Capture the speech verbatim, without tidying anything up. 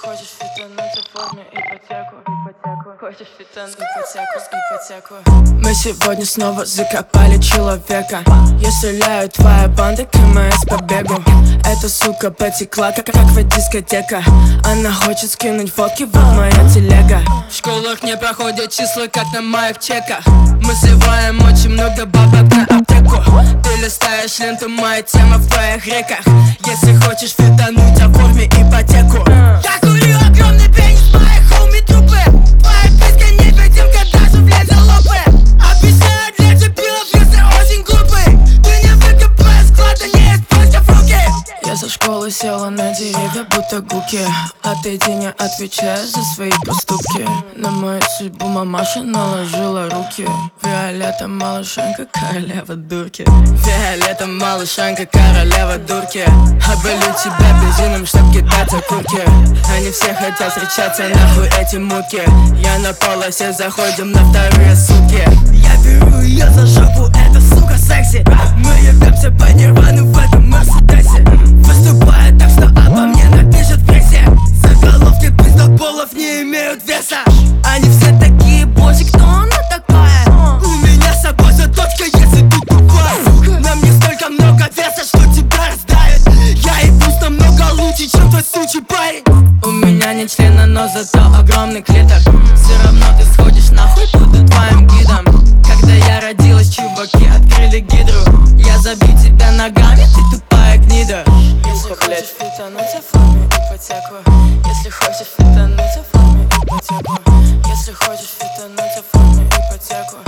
хочешь фитануть, оформи ипотеку, ипотеку. Хочешь фитануть, ипотеку, ипотеку. Мы сегодня снова закопали человека. Я стреляю, твоя банда, КМС по бегу. Эта сука потекла, как, как в дискотека. Она хочет скинуть фотки, вот моя телега. В школах не проходят числа, как на моих чеках. Мы сливаем очень много бабок на аптеку. Ты листаешь ленту, моя тема в твоих реках. Если хочешь фитануть, оформи ипотеку. Я курю огромный пенис, мои хоуми трупы. Твоя писка невидимка, даже в ледолопы. Объясняю для дебилов, если очень глупый. Ты не выкопаешь склада, не используй в руки. Я со школы села на деревья, будто гуки. А ты не отвечаешь за свои поступки. На мою судьбу мамаша наложила руки. Виолетта малышанка, королева дурки. Виолетта малышанка, королева дурки. Оболю тебя бензином, чтоб кидать окурки. Они все хотят встречаться, нахуй эти муки. Я на полосе, заходим на вторые сутки. Я беру ее за жопу, эта сука секси. Мы ебемся по нирвану в этом мерседесе. Выступаю так, что обо мне напишут в прессе. Заголовки пиздоболов не имеют веса. Они все такие, боже, кто она такая? У меня с собой заточка, если ты тупая. На мне столько много веса, что тебя раздавит. Я ебусь намного лучше, чем твой сучий парень. У меня нет члена, но зато огромный клитор. Все равно ты сходишь нахуй, буду твоим гидом. Когда я родилась, чуваки открыли гидру. Я забью тебя ногами, ты тупая гнида. Если хочешь фитануть, оформи ипотеку. Если хочешь фитануть, оформи ипотеку. Если хочешь фитануть, оформи ипотеку.